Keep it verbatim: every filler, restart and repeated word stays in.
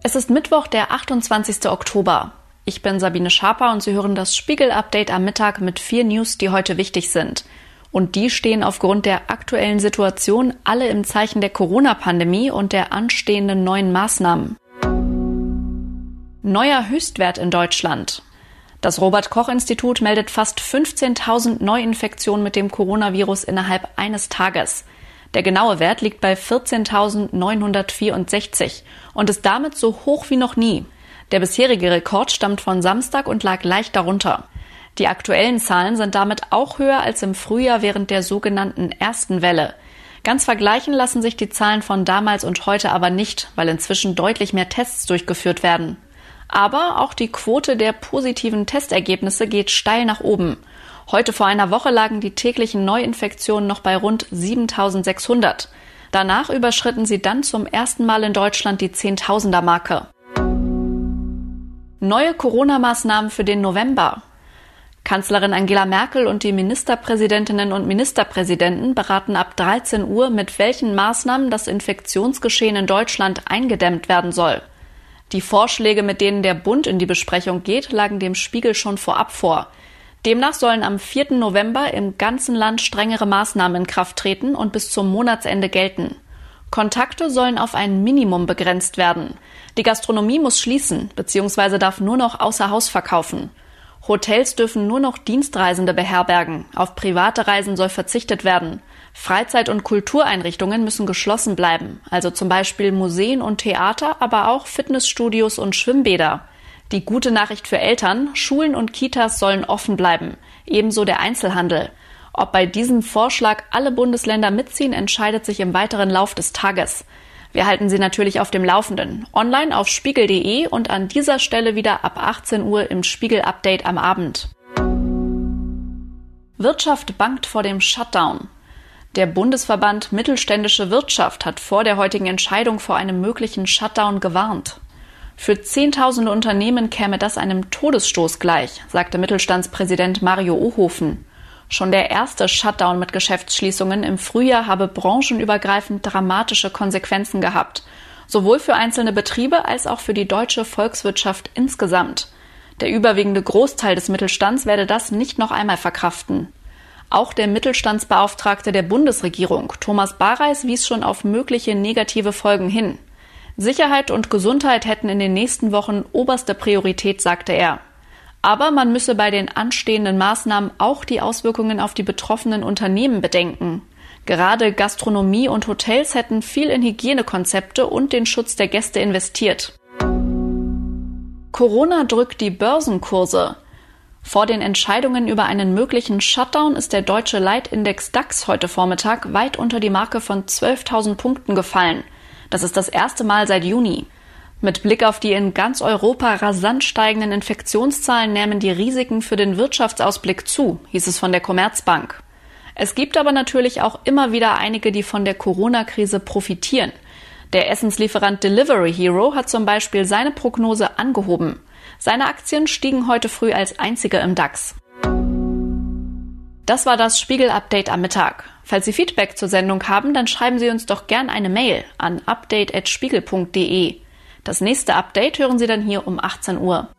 Es ist Mittwoch, der achtundzwanzigste Oktober. Ich bin Sabine Schaper und Sie hören das Spiegel-Update am Mittag mit vier News, die heute wichtig sind. Und die stehen aufgrund der aktuellen Situation alle im Zeichen der Corona-Pandemie und der anstehenden neuen Maßnahmen. Neuer Höchstwert in Deutschland. Das Robert-Koch-Institut meldet fast fünfzehntausend Neuinfektionen mit dem Coronavirus innerhalb eines Tages. Der genaue Wert liegt bei vierzehntausendneunhundertvierundsechzig und ist damit so hoch wie noch nie. Der bisherige Rekord stammt von Samstag und lag leicht darunter. Die aktuellen Zahlen sind damit auch höher als im Frühjahr während der sogenannten ersten Welle. Ganz vergleichen lassen sich die Zahlen von damals und heute aber nicht, weil inzwischen deutlich mehr Tests durchgeführt werden. Aber auch die Quote der positiven Testergebnisse geht steil nach oben. Heute vor einer Woche lagen die täglichen Neuinfektionen noch bei rund siebentausendsechshundert. Danach überschritten sie dann zum ersten Mal in Deutschland die Zehntausender-Marke. Neue Corona-Maßnahmen für den November. Kanzlerin Angela Merkel und die Ministerpräsidentinnen und Ministerpräsidenten beraten ab dreizehn Uhr, mit welchen Maßnahmen das Infektionsgeschehen in Deutschland eingedämmt werden soll. Die Vorschläge, mit denen der Bund in die Besprechung geht, lagen dem Spiegel schon vorab vor. Demnach sollen am vierten November im ganzen Land strengere Maßnahmen in Kraft treten und bis zum Monatsende gelten. Kontakte sollen auf ein Minimum begrenzt werden. Die Gastronomie muss schließen bzw. darf nur noch außer Haus verkaufen. Hotels dürfen nur noch Dienstreisende beherbergen. Auf private Reisen soll verzichtet werden. Freizeit- und Kultureinrichtungen müssen geschlossen bleiben, also zum Beispiel Museen und Theater, aber auch Fitnessstudios und Schwimmbäder. Die gute Nachricht für Eltern: Schulen und Kitas sollen offen bleiben, ebenso der Einzelhandel. Ob bei diesem Vorschlag alle Bundesländer mitziehen, entscheidet sich im weiteren Lauf des Tages. Wir halten Sie natürlich auf dem Laufenden, online auf spiegel punkt de und an dieser Stelle wieder ab achtzehn Uhr im Spiegel-Update am Abend. Wirtschaft bangt vor dem Shutdown. Der Bundesverband Mittelständische Wirtschaft hat vor der heutigen Entscheidung vor einem möglichen Shutdown gewarnt. Für Zehntausende Unternehmen käme das einem Todesstoß gleich, sagte Mittelstandspräsident Mario Ohofen. Schon der erste Shutdown mit Geschäftsschließungen im Frühjahr habe branchenübergreifend dramatische Konsequenzen gehabt, sowohl für einzelne Betriebe als auch für die deutsche Volkswirtschaft insgesamt. Der überwiegende Großteil des Mittelstands werde das nicht noch einmal verkraften. Auch der Mittelstandsbeauftragte der Bundesregierung, Thomas Bareis, wies schon auf mögliche negative Folgen hin. Sicherheit und Gesundheit hätten in den nächsten Wochen oberste Priorität, sagte er. Aber man müsse bei den anstehenden Maßnahmen auch die Auswirkungen auf die betroffenen Unternehmen bedenken. Gerade Gastronomie und Hotels hätten viel in Hygienekonzepte und den Schutz der Gäste investiert. Corona drückt die Börsenkurse. Vor den Entscheidungen über einen möglichen Shutdown ist der deutsche Leitindex DAX heute Vormittag weit unter die Marke von zwölftausend Punkten gefallen. Das ist das erste Mal seit Juni. Mit Blick auf die in ganz Europa rasant steigenden Infektionszahlen nehmen die Risiken für den Wirtschaftsausblick zu, hieß es von der Commerzbank. Es gibt aber natürlich auch immer wieder einige, die von der Corona-Krise profitieren. Der Essenslieferant Delivery Hero hat zum Beispiel seine Prognose angehoben. Seine Aktien stiegen heute früh als einzige im DAX. Das war das Spiegel-Update am Mittag. Falls Sie Feedback zur Sendung haben, dann schreiben Sie uns doch gern eine Mail an update at spiegel punkt de. Das nächste Update hören Sie dann hier um achtzehn Uhr.